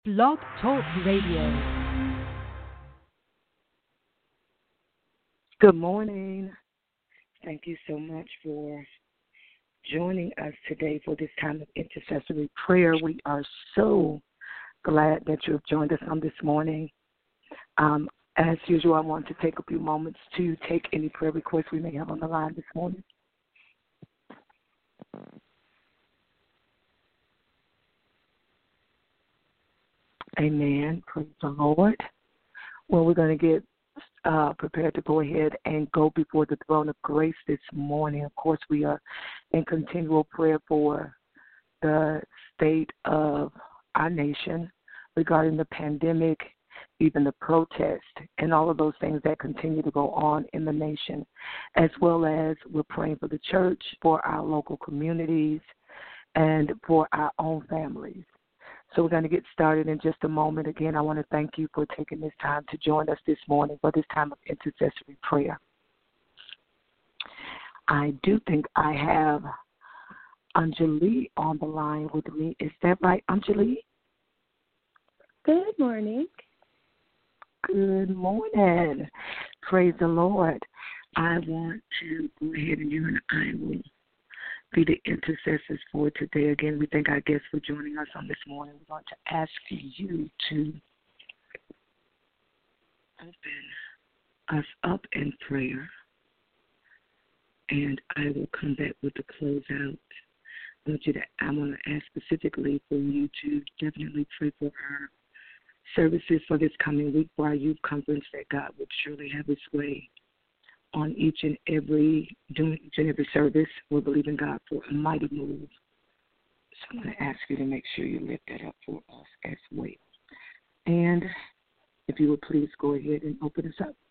Blog Talk Radio. Good morning. Thank you so much for joining us today for this time of intercessory prayer. We are so glad that you have joined us on this morning. As usual, I want to take a few moments to take any prayer requests we may have on the line this morning. Amen. Praise the Lord. Well, we're going to get prepared to go ahead and go before the throne of grace this morning. Of course, we are in continual prayer for the state of our nation regarding the pandemic, even the protest, and all of those things that continue to go on in the nation, as well as we're praying for the church, for our local communities, and for our own families. So we're going to get started in just a moment. Again, I want to thank you for taking this time to join us this morning for this time of intercessory prayer. I do think I have Anjali on the line with me. Is that right, Anjali? Good morning. Good morning. Praise the Lord. I want to go ahead and you and I will be the intercessors for today. Again, we thank our guests for joining us on this morning. We're going to ask you to open us up in prayer, and I will come back with the closeout. I want to ask specifically for you to definitely pray for our services for this coming week, for our youth conference, that God would surely have His way on during each and every service. We're believing God for a mighty move. So I'm going to ask you to make sure you lift that up for us as well. And if you would please go ahead and open us up.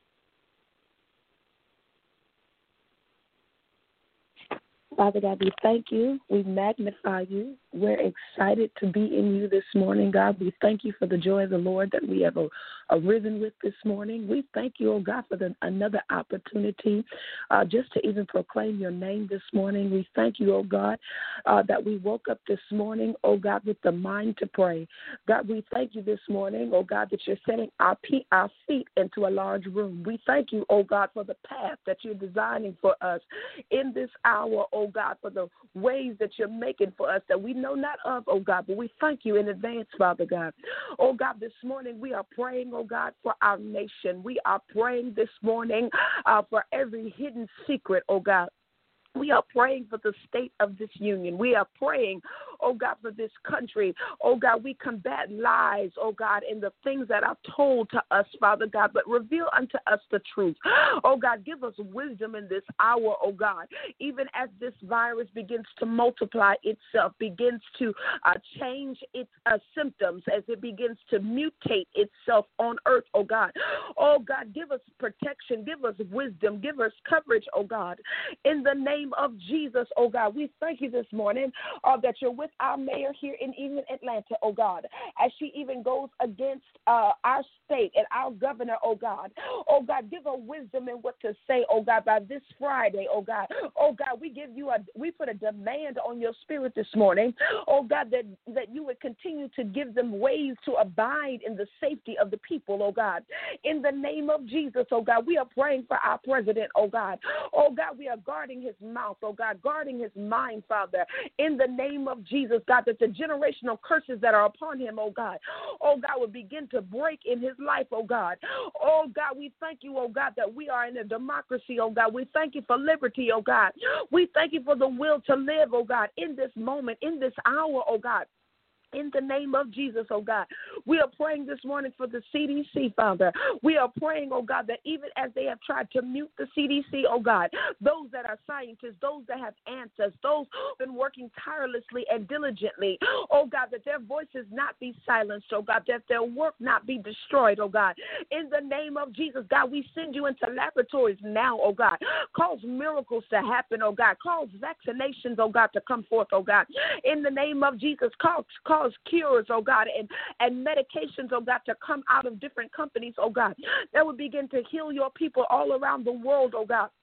Father God, we thank you. We magnify you. We're excited to be in you this morning, God. We thank you for the joy of the Lord that we have arisen with this morning. We thank you, oh God, for another opportunity just to even proclaim your name this morning. We thank you, oh God, that we woke up this morning, oh God, with the mind to pray. God, we thank you this morning, oh God, that you're setting our feet into a large room. We thank you, oh God, for the path that you're designing for us in this hour, oh God, for the ways that you're making for us that we know not of, oh God, but we thank you in advance, Father God. Oh God, this morning we are praying, oh God, for our nation. We are praying this morning for every hidden secret, oh God. We are praying for the state of this union. We are praying, oh God, for this country. Oh God, we combat lies, oh God, in the things that are told to us, Father God, but reveal unto us the truth. Oh God, give us wisdom in this hour, oh God, even as this virus begins to multiply itself, begins to change its symptoms, as it begins to mutate itself on earth, oh God. Oh God, give us protection, give us wisdom, give us coverage, oh God, in the name of Jesus, oh God. We thank you this morning that you're with our mayor here in even Atlanta, oh God, as she even goes against our state and our governor, oh God. Oh God, give her wisdom in what to say, oh God, by this Friday, oh God. Oh God, we put a demand on your spirit this morning, oh God, that you would continue to give them ways to abide in the safety of the people, oh God. In the name of Jesus, oh God, we are praying for our president, oh God. Oh God, we are guarding his mouth, oh God, guarding his mind, Father, in the name of Jesus, God, that the generational curses that are upon him, oh God, will begin to break in his life, oh God. Oh God, we thank you, oh God, that we are in a democracy, oh God. We thank you for liberty, oh God. We thank you for the will to live, oh God, in this moment, in this hour, oh God. In the name of Jesus, oh God, we are praying this morning for the CDC, Father. We are praying, oh God, that even as they have tried to mute the CDC, oh God, those that are scientists, those that have answers, those who have been working tirelessly and diligently, oh God, that their voices not be silenced, oh God, that their work not be destroyed, oh God. In the name of Jesus, God, we send you into laboratories now, oh God. Cause miracles to happen, oh God. Cause vaccinations, oh God, to come forth, oh God. In the name of Jesus, cause cures, oh God, and medications, oh God, to come out of different companies, oh God, that would begin to heal your people all around the world, oh God.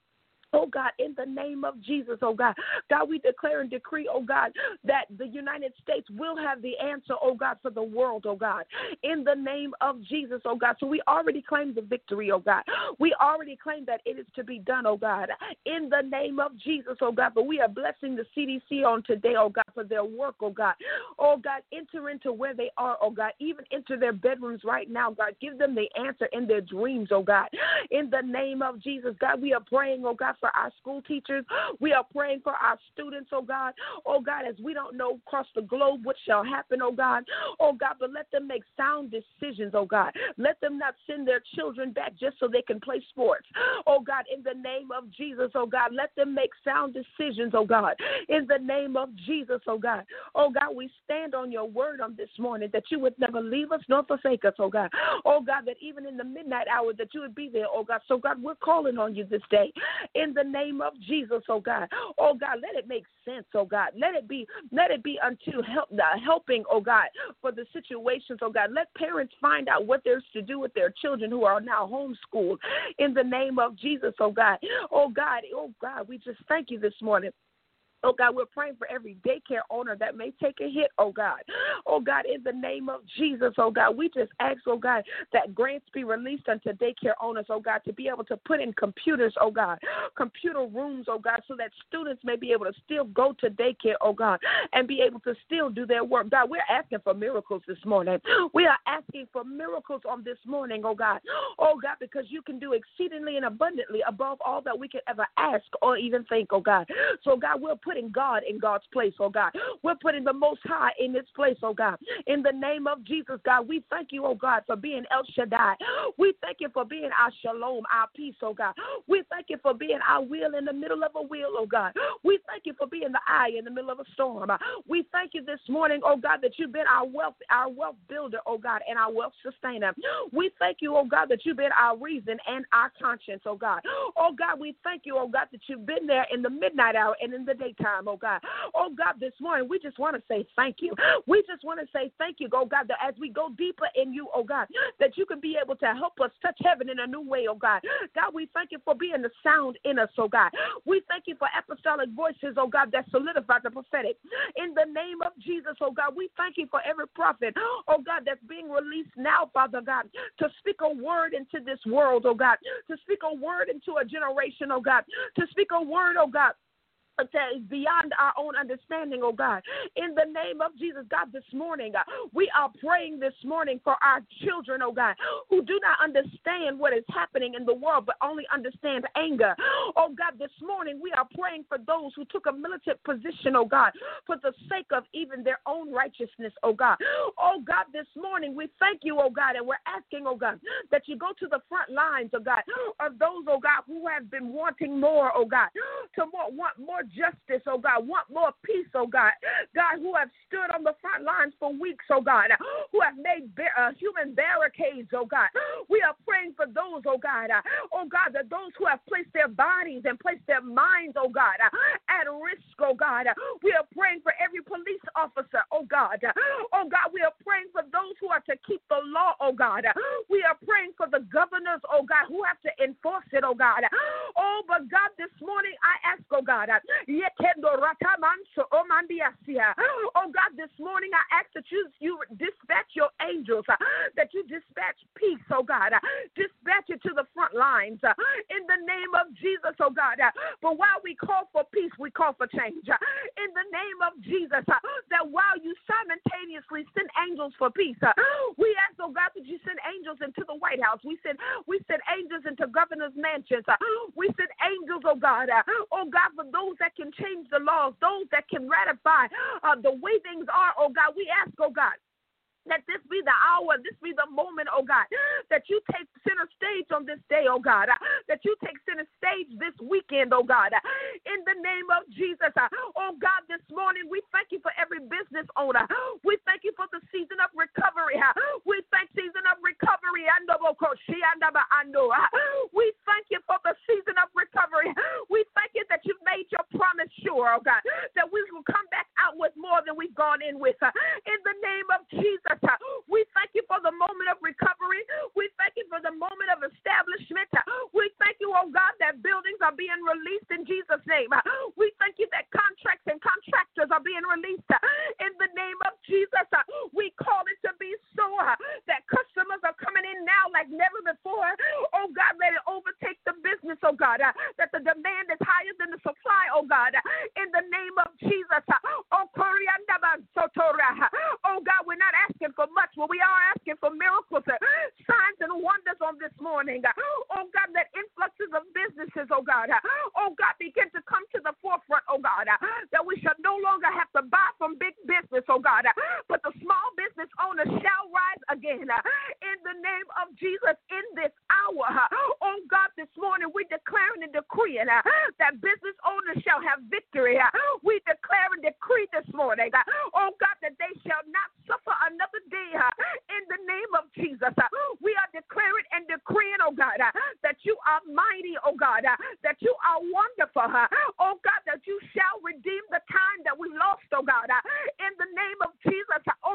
Oh, God, in the name of Jesus, oh, God. God, we declare and decree, oh, God, that the United States will have the answer, oh, God, for the world, oh, God. In the name of Jesus, oh, God. So we already claim the victory, oh, God. We already claim that it is to be done, oh, God. In the name of Jesus, oh, God. But we are blessing the CDC on today, oh, God, for their work, oh, God. Oh, God, enter into where they are, oh, God. Even enter their bedrooms right now, God. Give them the answer in their dreams, oh, God. In the name of Jesus, God, we are praying, oh, God, for our school teachers. We are praying for our students, oh God. Oh God, as we don't know across the globe what shall happen, oh God. Oh God, but let them make sound decisions, oh God. Let them not send their children back just so they can play sports. Oh God, in the name of Jesus, oh God, let them make sound decisions, oh God. In the name of Jesus, oh God. Oh God, we stand on your word on this morning that you would never leave us nor forsake us, oh God. Oh God, that even in the midnight hour that you would be there, oh God. So God, we're calling on you this day. In the name of Jesus, oh God. Oh God, let it make sense, oh God. Let it be unto helping, oh God, for the situations, oh God. Let parents find out what there's to do with their children who are now homeschooled. In the name of Jesus, oh God. Oh God, we just thank you this morning. Oh, God, we're praying for every daycare owner that may take a hit, oh, God. Oh, God, in the name of Jesus, oh, God, we just ask, oh, God, that grants be released unto daycare owners, oh, God, to be able to put in computers, oh, God, computer rooms, oh, God, so that students may be able to still go to daycare, oh, God, and be able to still do their work. God, we're asking for miracles this morning. We are asking for miracles on this morning, oh, God. Oh, God, because you can do exceedingly and abundantly above all that we could ever ask or even think, oh, God. So, God, we're putting God in God's place, oh God. We're putting the Most High in His place, oh God. In the name of Jesus, God, we thank you, oh God, for being El Shaddai. We thank you for being our shalom, our peace, oh God. We thank you for being our wheel in the middle of a wheel, oh God. We thank you for being the eye in the middle of a storm. We thank you this morning, oh God, that you've been our wealth builder, oh God, and our wealth sustainer. We thank you, oh God, that you've been our reason and our conscience, oh God. Oh God, we thank you, oh God, that you've been there in the midnight hour and in the daytime. Oh God. Oh God, this morning we just want to say thank you. We just want to say thank you, oh God, that as we go deeper in you, oh God, that you can be able to help us touch heaven in a new way, oh God. God, we thank you for being the sound in us, oh God. We thank you for apostolic voices, oh God, that solidify the prophetic. In the name of Jesus, oh God, we thank you for every prophet, oh God, that's being released now, Father God, to speak a word into this world, oh God, to speak a word into a generation, oh God, to speak a word, oh God, that is beyond our own understanding, oh God. In the name of Jesus, God, this morning, we are praying this morning for our children, oh God, who do not understand what is happening in the world, but only understand anger. Oh God, this morning, we are praying for those who took a militant position, oh God, for the sake of even their own righteousness, oh God. Oh God, this morning, we thank you, oh God, and we're asking, oh God, that you go to the front lines, oh God, of those, oh God, who have been wanting more, oh God, to want more justice, oh God, want more peace, oh God. God, who have stood on the front lines for weeks, oh God, who have made human barricades, oh God. We are praying for those, oh God, that those who have placed their bodies and placed their minds, oh God, at risk, oh God. We are praying for every police officer, oh God. Oh God, we are praying for those who are to keep the law, oh God. We are praying for the governors, oh God, who have to enforce it, oh God. Oh, but God, this morning I ask, oh God, oh God, this morning I ask that you dispatch your angels, that you dispatch peace, oh God, dispatch it to the front lines in the name of Jesus, oh God. But while we call for peace, we call for change in the name of Jesus, that while you simultaneously send angels for peace, we ask, oh God, that you send angels into the White House. We send angels into governors' mansions. We send angels, oh God, for those that can change the laws, those that can ratify the way things are, oh God. We ask, oh God, that this be the hour, this be the moment, oh God, that you take center stage on this day, oh God, that you take center stage this weekend, oh God, in the name of Jesus. Oh God, this morning we thank you for every business owner. We thank you for the season of recovery. We thank season of recovery. We thank you for the season of recovery. We thank you that you've made your promise sure, oh God, that we will come back out with more than we've gone in with. In the name of Jesus, we thank you for the moment of recovery. We thank you for the moment of establishment. We thank you, oh God, that buildings are being released name. We thank you that contracts and contractors are being released in the name of Jesus. We call it to be so that customers are coming in now like never before. Oh God, let it overtake the business, oh God, that the demand is higher than the supply, oh God, in the name of Jesus. Oh God, we're not asking for much, but we are asking for miracles, signs, and wonders on this morning. Oh God, that influxes of businesses, oh God, begin to come to the forefront, oh God, that we shall no longer have to buy from big business, oh God, but the small business owners shall rise again in the name of Jesus in this hour. Oh God, this morning we declaring and decreeing that business owners shall have victory. We declare and decree this morning, oh God, that they shall not suffer another day in the name of Jesus. We are declaring and decreeing, oh God, that you are mighty, oh God, that you are wonderful, oh God, that you shall redeem the time that we lost, oh God, in the name of Jesus. Oh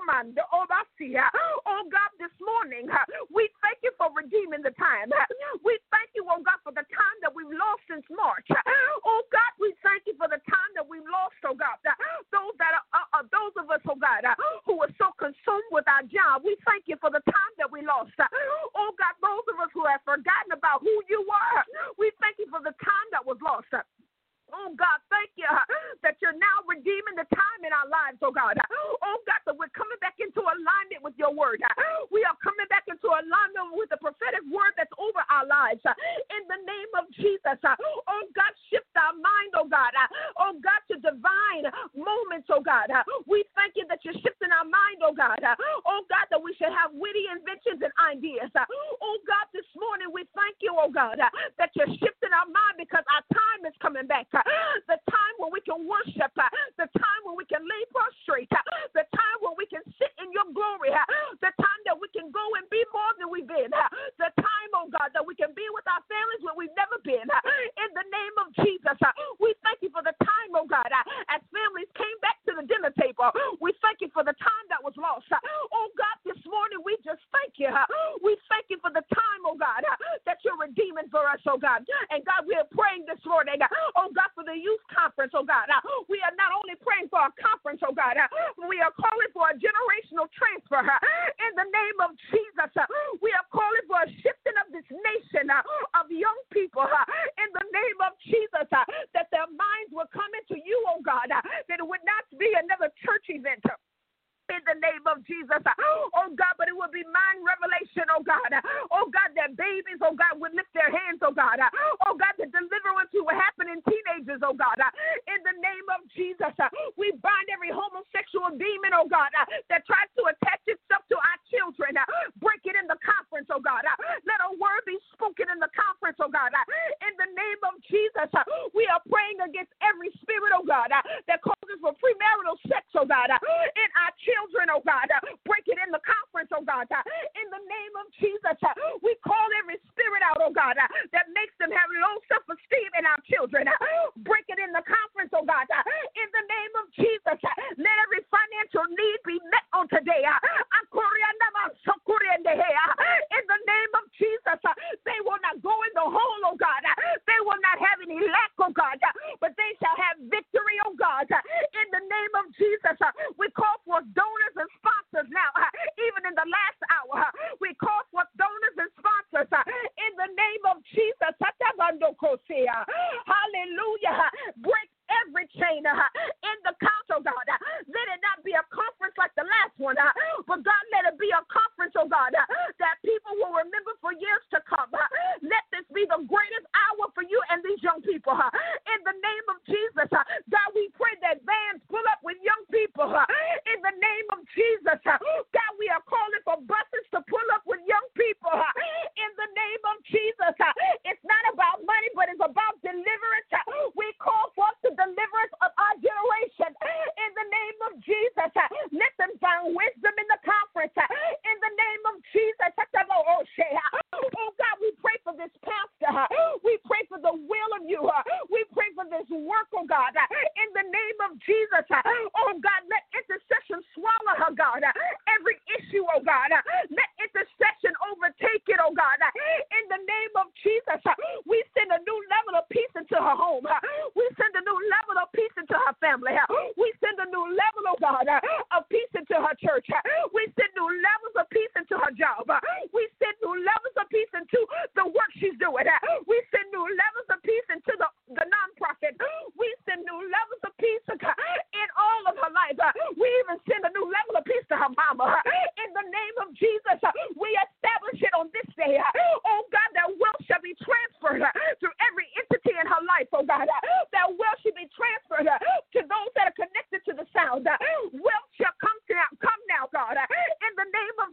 God, this morning we thank you for redeeming the time. We thank you, oh God, for the time that we've lost since March. Oh God, we thank you for the time that we've lost, oh God. Those of us, oh God, who were so consumed with our job, we thank you for the time that we lost. Oh God, those of us who have forgotten about who you were, we thank you for the time that was lost. Oh, God, thank you that you're now redeeming the time in our lives, oh, God. Oh, God, that we're coming back into alignment with your word. We are coming back into alignment with the prophetic word that's over our lives. In the name of Jesus, oh, God, shift our mind, oh, God. Oh, God, to divine moments, oh, God. We thank you that you're shifting our mind, oh, God. Oh, God, that we should have witty inventions and ideas. Oh, God, this morning we thank you, oh, God, that you're shifting our mind because our time is coming back. The time when we can worship, the time when we can lay prostrate, the time when we can sit in your glory, the time that we can go and be more than we've been, the time, oh God, that we can be with our families where we've never been. In the name of Jesus, we thank you for the time, oh God, as families came back to the dinner table. We thank you for the time that was lost. Oh God, this morning we just thank you. We thank you for the time, oh God, that you're redeeming for us, oh God. And God, we are praying this morning, oh God, for the youth conference, oh God. We are not only praying for a conference, oh God, we are calling for a generational transfer. In the name of Jesus, we are calling for a shifting of this nation of young people. In the name of Jesus, that their minds will come into you, oh God, that it would not be another church event. In the name of Jesus, oh God, but it will be mind revelation, oh God. Oh God, that babies, oh God, would lift their hands, oh God. Oh God, the deliverance will happen in teenagers, oh God. In the name of Jesus, we bind every homosexual demon, oh God, that tries to attach itself to our children. Break it in the conference, oh God. Let a word be spoken in the conference, oh God. In the name of Jesus, we are praying against every spirit, oh God, that causes for premarital sex, oh God, in our children, oh God. Break it in the conference, oh God. In the name of Jesus, we call every spirit out, oh God, that makes them have low self-esteem in our children. Break it in the conference, oh God. In the name of Jesus, let every financial need be met on today. In the name of Jesus, they will not go in the hole, oh God. They will not have any lack, oh God, but they shall have victory, oh God. In the name of Jesus, we call for donors and sponsors now. Even in the last hour, we call for donors and sponsors in the name of Jesus. Hallelujah. Break every chain in the council, God. Let it not be a conference like the last one, but God, let it be a conference, oh God, that people will remember for years to come. Let this be the greatest hour for you and these young people. In the name of Jesus, God, we pray that vans pull up with young people. In the name of Jesus, God, we are calling for buses to pull up with young people. In the name of Jesus, it's not about money, but it's about deliverance. We call forth the deliverance of our generation. In the name of Jesus, let them find wisdom in the conference. In the name of Jesus,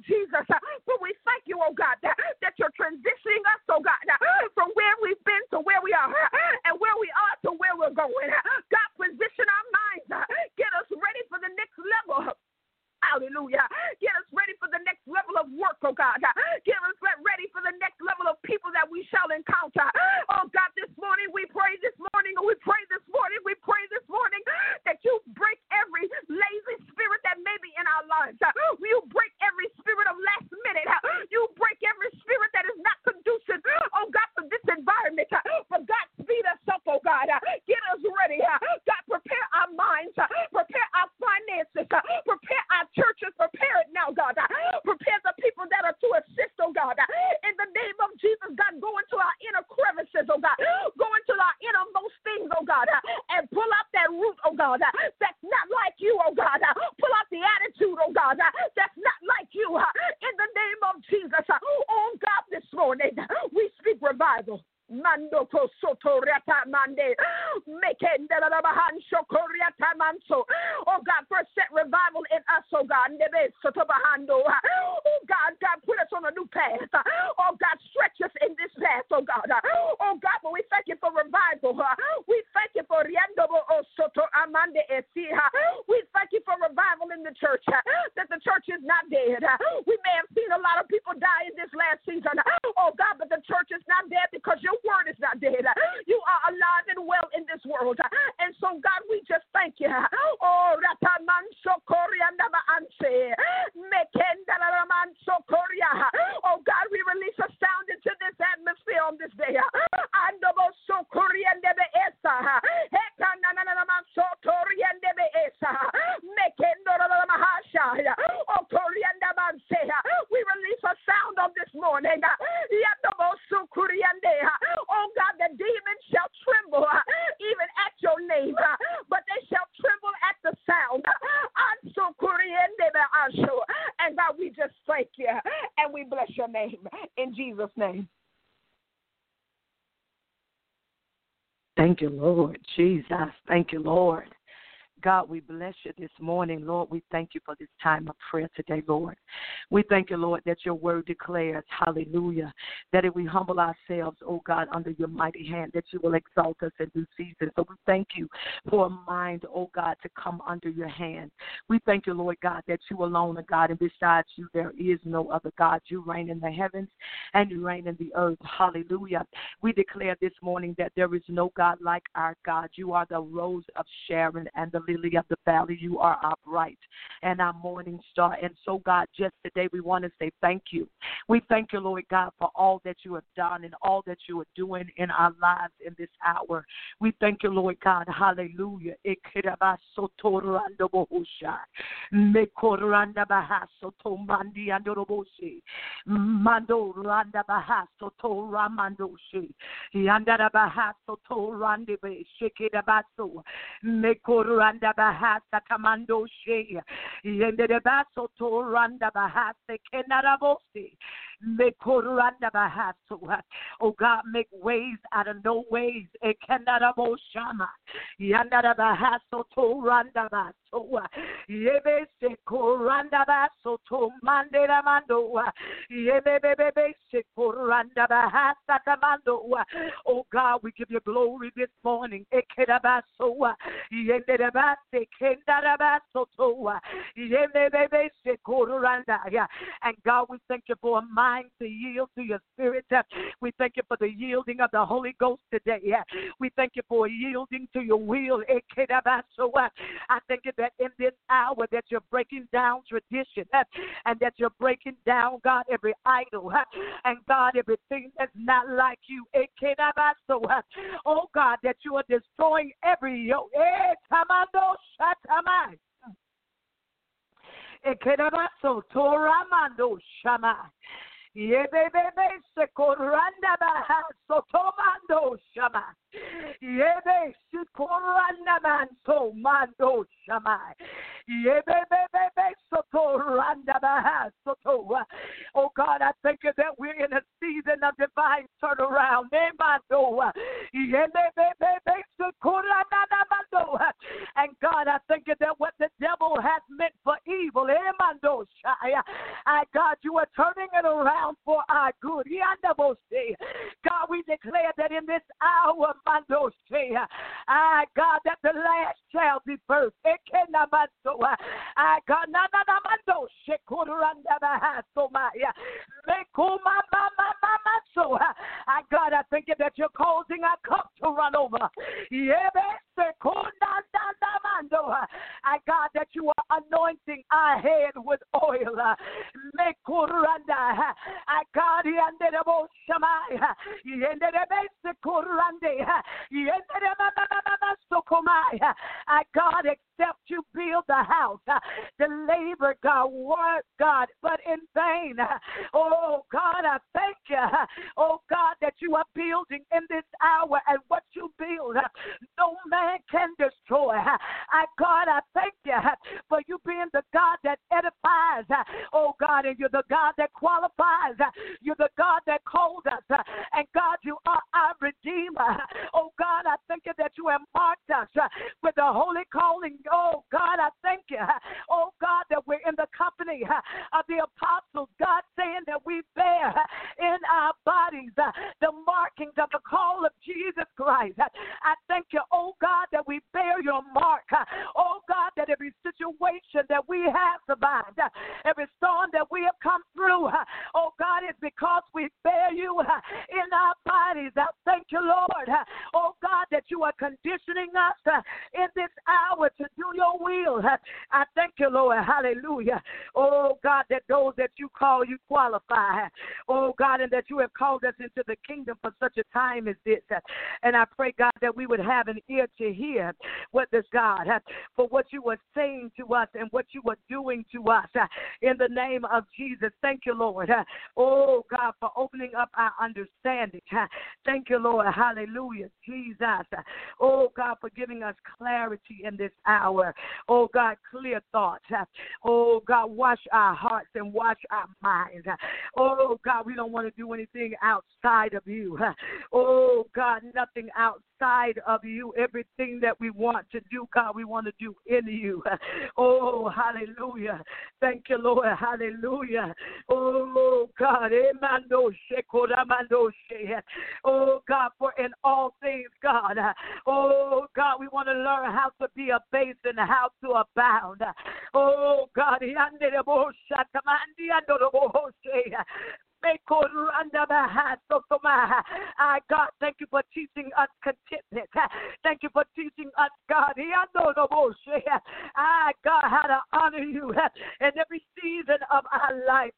Jesus. But we thank you, oh God, that you're transitioning us, oh God, from where we've been to where we are, and where we are to where we're going. God, position our minds. Get us ready for the next level. Hallelujah. Get us ready for the next level of work, oh God. Get us ready for the next level of people that we shall encounter. Oh God, this morning we pray this morning that you break every lazy spirit that may be in our lives. You break every spirit of last minute. You break every spirit that is not conducive, oh God, for this environment. For God, speed us up, oh God. Get us ready. God, prepare our minds. Prepare our finances. Prepare our churches. Prepare it now, God. Prepare the people that are to assist, oh God. In the name of Jesus, God, go into our inner crevices, oh God. Go into our innermost things, oh God, and pull out that root, oh God, that's not like you, oh God. Pull out the attitude, oh God, that's not like you. In the name of Jesus, oh God, this morning, we speak revival. Mando to soto riata mande mekenda la bahansho koriata manso. Oh God, first set revival in us, oh God. Nebe soto bahando. Oh God, put us on a new path. Oh God, stretch us in this path, oh God. Oh God, but we thank you for revival. We thank you for riando soto amande esiha. We thank you for revival in the church. That the church is not dead. We may have seen a lot of people die in this last season. Oh God, but the church is not dead because your word is not dead. You are alive and well in this world. And so, God, we just thank you. Oh, oh God, we release a sound into this atmosphere on this day. We release a sound on this morning. Oh God, the demons shall tremble even at your name, but they shall tremble at the sound. And God, we just thank you and we bless your name in Jesus' name. Thank you, Lord Jesus. Thank you, Lord. God, we bless you this morning, Lord. We thank you for this time of prayer today, Lord. We thank you, Lord, that your word declares, hallelujah, that if we humble ourselves, oh God, under your mighty hand, that you will exalt us in due season. So we thank you for a mind, oh God, to come under your hand. We thank you, Lord God, that you alone are God, and besides you, there is no other God. You reign in the heavens and you reign in the earth. Hallelujah. We declare this morning that there is no God like our God. You are the rose of Sharon and the lily of the valley. You are our bright and our morning star. And so, God, just today we want to say thank you. We thank you, Lord God, for all that you have done and all that you are doing in our lives in this hour. We thank you, Lord God. Hallelujah. Bahasa Tamando She Yende de Baso to Randa Bahasa Kenarabosi Mekoranda Bahaso. Oh God, make ways out of no ways. Ekenarabo Shama Yandara Bahaso to Randa Baso Yebe Se Koranda Baso to Mandela Mando Yebe Se Koranda Bahasa Tamando. Oh God, we give you glory this morning. Ekerabaso Yende de Base Kendarabaso to Yebe Se Koranda. And God, we thank you for a mind to yield to your spirit. We thank you for the yielding of the Holy Ghost today. We thank you for yielding to your will. I thank you that in this hour that you're breaking down tradition and that you're breaking down, God, every idol and God, everything that's not like you. Oh God, that you are destroying every yoke. Ekerabaso Toramando Shama. Yebe se koranda baha sotomando shama. Yebe se koranda manso mando shama. Yebe sotoranda baha soto. Oh God, I thank you that we're in a season of divine turnaround. Nemando. Yebe se koranda mando. And God, I thank you that what the devil has meant for evil, Emando shaya. God, you you are turning it around for our good. God, we declare that in this hour, God, that the last shall be first. God, God, I thank you that you're causing our cup to run over. God, that you are anointing our head with oil. God, God, except you build the house, the labor, God, work, God, but in vain. Oh, God, I thank you. Oh, God, that you are building in this hour, and what you build, no man can destroy. God, I thank you for you being the God that edifies. Oh, God, and you're the God that qualifies. You're the God that calls us. And, God, you are our Redeemer. Oh, God, I thank you that you have marked us with the holy calling. Oh, God, I thank you. Oh, God, that we're in the company of the apostles. God, saying that we bear in our bodies the markings of the call of Jesus Christ. I thank you, oh, God, that we bear your mark. Oh, God, that every situation that we have survived, every storm that we have come through, oh, God, is because we bear you in our bodies. I thank you, Lord, oh, God, that you are conditioning us in this hour to do your will. I thank you, Lord, hallelujah. Oh, God, that those that you call, you qualify. Oh, God, and that you have called us into the kingdom for such a time as this. And I pray, God, that we would have an ear to hear what this God, for what you were saying to us and what you were doing to us in the name of Jesus. Thank you, Lord. Oh, God, for opening up our understanding. Thank you, Lord. Hallelujah. Jesus. Oh, God, for giving us clarity in this hour. Oh, God, clear thoughts. Oh, God, wash our hearts and wash our minds. Oh, God, we don't want to do anything outside of you. Oh, God, nothing outside of you. Everything that we want to do, God, we want to do in you. Oh, hallelujah. Thank you, Lord. Hallelujah. Oh, God. Oh, God, for in all things, God. Oh, God, we want to learn how to be a base and how to abound. Oh, God. God, thank you for teaching us contentment. Thank you for teaching us, God, God, how to honor you in every season of our life.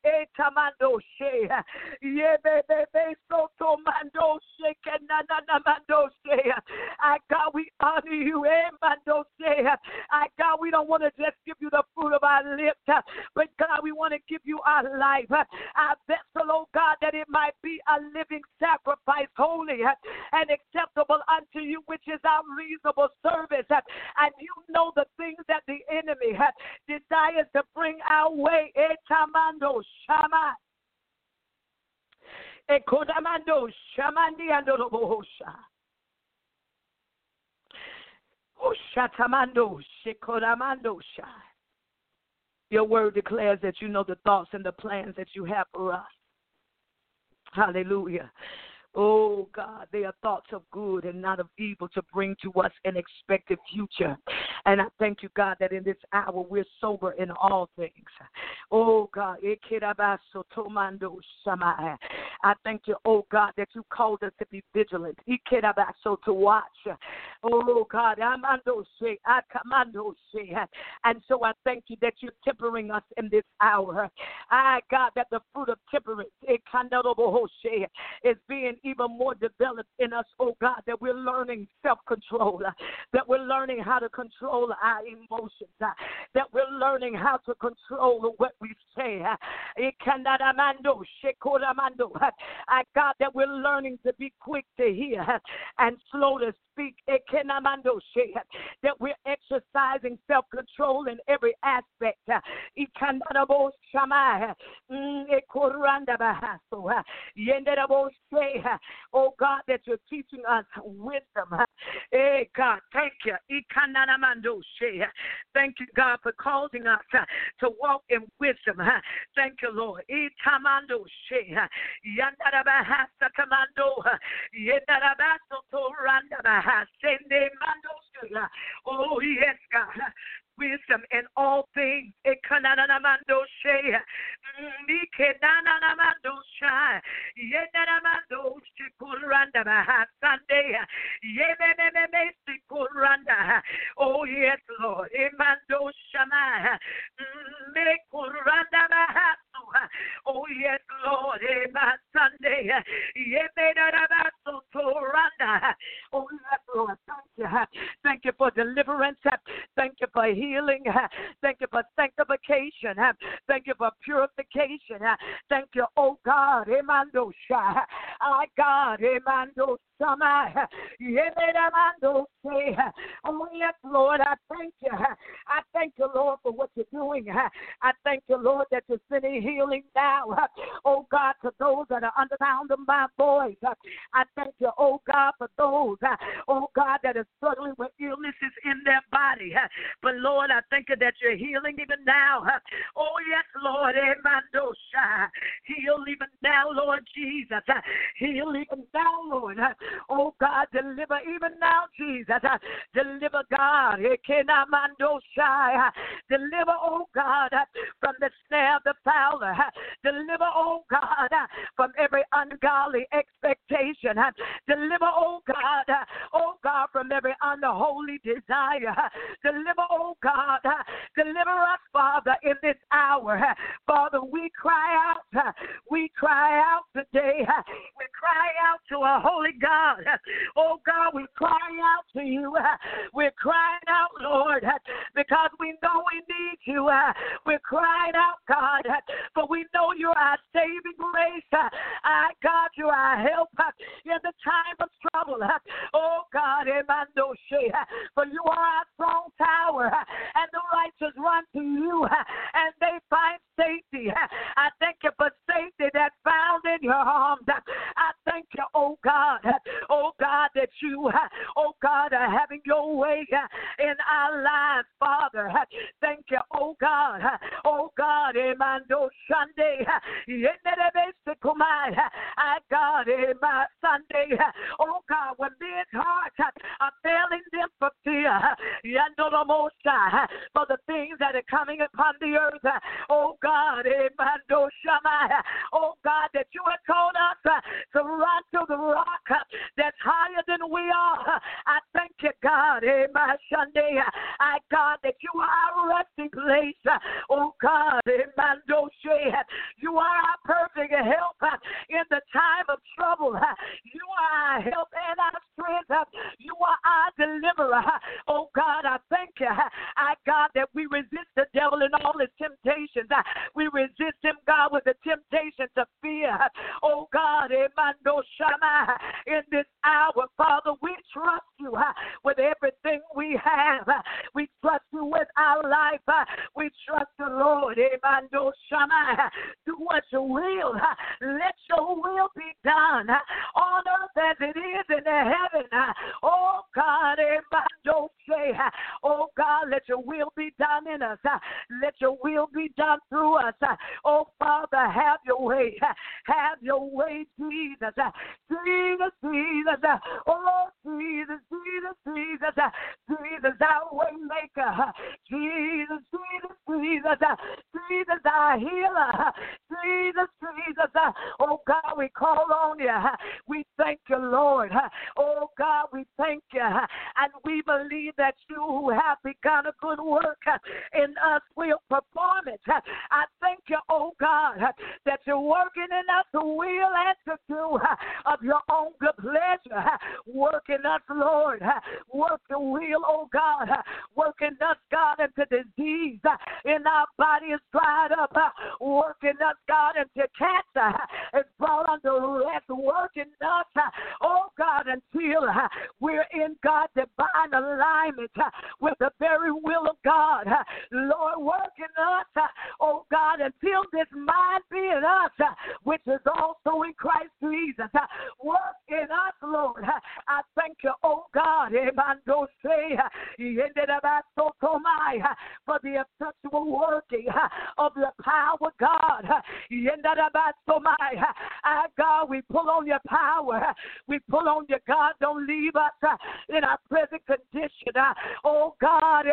God, we honor you. God, we don't want to just give you the fruit of our lips, but God, we want to give you our life, our vessel, oh God, that it might be a living sacrifice, holy and acceptable unto you, which is our reasonable service. And you know the things that the enemy desires to bring our way. Etamando shama. Ekodamando shamandi andorobohosha. Oshatamando shekodamando sha. Your word declares that you know the thoughts and the plans that you have for us. Hallelujah. Oh, God, they are thoughts of good and not of evil to bring to us an expected future. And I thank you, God, that in this hour we're sober in all things. Oh, God, I thank you, oh, God, that you called us to be vigilant, to watch. Oh, God, and so I thank you that you're tempering us in this hour. God, that the fruit of temperance is being even more developed in us, oh God, that we're learning self-control, that we're learning how to control our emotions, that we're learning how to control what we say. God, that we're learning to be quick to hear and slow to speak. That we're exercising self-control in every aspect. Oh God, that you're teaching us wisdom Hey, God, thank you. Thank you, God, for causing us to walk in wisdom. Thank you, Lord. Oh, yes, God. Wisdom in all things. Oh, yes, Lord. Oh, yes, Lord. Sunday. Oh, yes, Lord. Thank you. Thank you for deliverance. Thank you for healing. Thank you for sanctification. Thank you for purification. Thank you, oh God. Our God. Oh, yes, Lord, I thank you. I thank you, Lord, for what you're doing. I thank you, Lord, that you're sending healing now. Oh, God, to those that are under the sound of my voice. I thank you, oh, God, for those, oh, God, that are struggling with illnesses in their body. But, Lord, I thank you that you're healing even now. Oh, yes, Lord. Heal even now, Lord Jesus. Heal even now, Lord. Oh, God, deliver even now, Jesus. Deliver, God. Deliver, oh, God, from the snare of the fowler. Deliver, oh, God, from every ungodly expectation. Deliver, oh, God, from every unholy desire. Deliver, oh, God. Deliver us, Father, in this hour. Father, we cry out. We cry out today. We cry out to a holy God. Oh, God, we cry out to you. We're crying out, Lord, because we know we need you. We're crying out, God, for we know you're our saving grace. God, you're our help in the time of trouble. Oh, God, for you are our strong tower, and the righteous run to you, and they find safety. I thank you for safety that's found in your arms. I thank you, oh God, that you, oh God, are having your way in our lives, Father. Thank you, oh God, Emando Sunday, I God, my Sunday, oh God, when men's hearts are failing them for fear, for the things that are coming upon the earth, oh God, Emando Shammai, oh God, that you have told us to run to the rock that's higher than we are. I thank you, God, my Sunday, I God, that you are our resting place. Oh God, you are our perfect help in the time of trouble. You are our help and our strength. You are our deliverer. Oh God, I thank you, I God, that we resist the devil in all his temptations. We resist him, God, with the temptations of fear. Oh God, in this hour, Father, we trust you with everything we have. We trust you with our life. We trust the Lord. Do what you will. Let your will be done on earth as it is in heaven. Oh God, oh God, let your will be done in us. Let your will be done through us. Oh Father, have your way. Have your way, Jesus. Jesus, Jesus. Oh Jesus, Jesus, Jesus. Jesus, our way maker. Jesus, Jesus, Jesus. Jesus, our healer. Jesus, Jesus. Oh God, we call on you. We thank you, Lord. Oh God, we thank you. And we believe that you who have begun a good work in us will perform it. I thank you, oh God, that you're working in us to will and to do of your own good pleasure. Work in us, Lord. Work the will, oh God. Work in us, God, into disease in our body is dried up. Work in us, God, into cancer is brought under rest. Work in us, oh God, until we're in God divine alignment with the very will of God. Lord, work in us, oh God, until this mind be in us, which is also in Christ Jesus. Work in us, Lord. I thank you, oh God, for the effectual working of your power, God. God, we pull on your power. We pull on your God. Don't leave us in our present condition. Oh, God,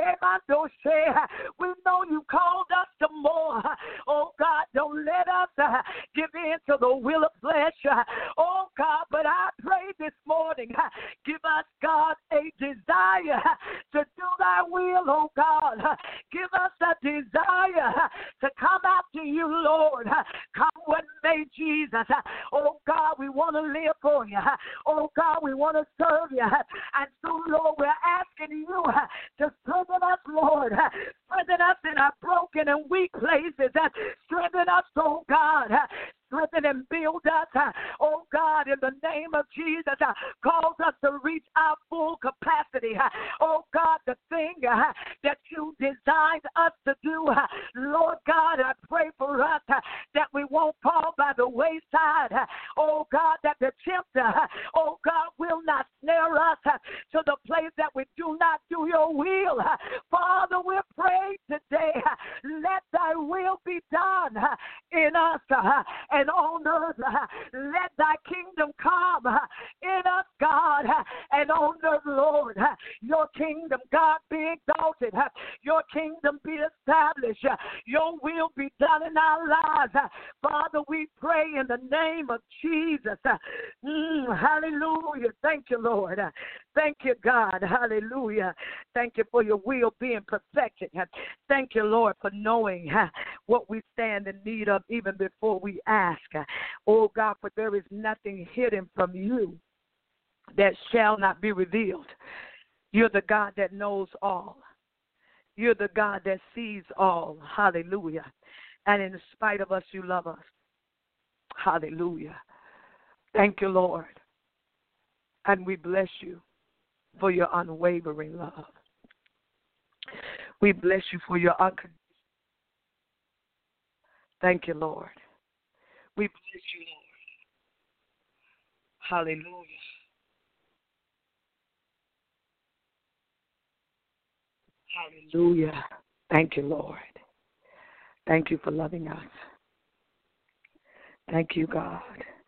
we know you called us to more. Oh, God, don't let us give in to the will of flesh. Oh, God, but I pray this morning, give us, God, a desire to do thy will, oh, God. Give us a desire to come after you, Lord. Come what may, Jesus. Oh, God, we want to live for you. Oh, God, we want to serve you. And so, Lord, we're asking you to strengthen us, Lord. Strengthen us in our broken and weak places. Strengthen us, oh, God. Strengthen and build us, oh God, in the name of Jesus. Cause us to reach our full capacity. Oh God, the thing that you designed us to do. Lord God, I pray for us that we won't fall by the wayside. Oh God, that the tempter, oh God, will not snare us to the place that we do not do your will. Father, we pray today, let thy will be done in us and on earth. Let thy kingdom come in us, God, and on earth, Lord. Your kingdom, God, be exalted. Your kingdom be established. Your will be done in our lives. Father, we pray in the name of Jesus. Hallelujah. Thank you, Lord. Thank you, God. Hallelujah. Thank you for your will being perfected. Thank you, Lord, for knowing what we stand in need of even before we ask. Oh, God, for there is nothing hidden from you that shall not be revealed. You're the God that knows all. You're the God that sees all. Hallelujah. And in spite of us, you love us. Hallelujah. Thank you, Lord. And we bless you for your unwavering love. We bless you for your unconditional. Thank you, Lord. We bless you, Lord. Hallelujah. Hallelujah. Thank you, Lord. Thank you for loving us. Thank you, God.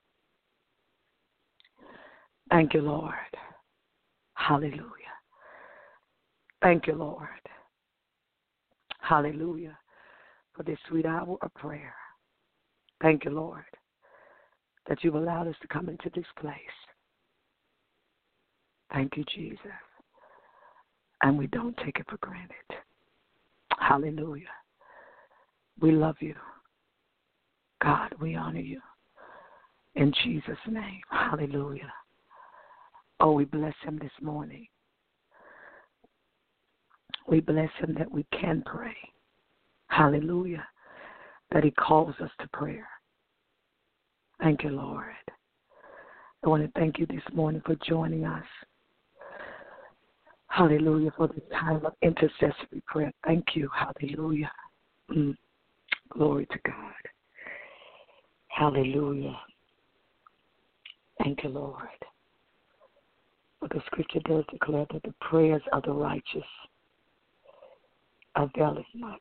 Thank you, Lord. Hallelujah. Thank you, Lord. Hallelujah. For this sweet hour of prayer. Thank you, Lord, that you've allowed us to come into this place. Thank you, Jesus. And we don't take it for granted. Hallelujah. We love you. God, we honor you. In Jesus' name. Hallelujah. Oh, we bless him this morning. We bless him that we can pray. Hallelujah. That he calls us to prayer. Thank you, Lord. I want to thank you this morning for joining us. Hallelujah, for this time of intercessory prayer. Thank you. Hallelujah. Glory to God. Hallelujah. Thank you, Lord. For the scripture does declare that the prayers of the righteous availeth much.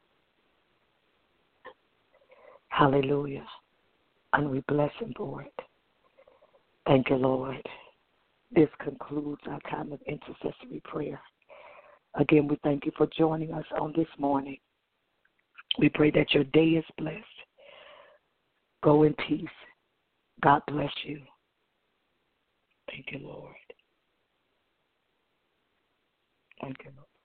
Hallelujah. And we bless him for it. Thank you, Lord. This concludes our time of intercessory prayer. Again, we thank you for joining us on this morning. We pray that your day is blessed. Go in peace. God bless you. Thank you, Lord. Thank you, Lord.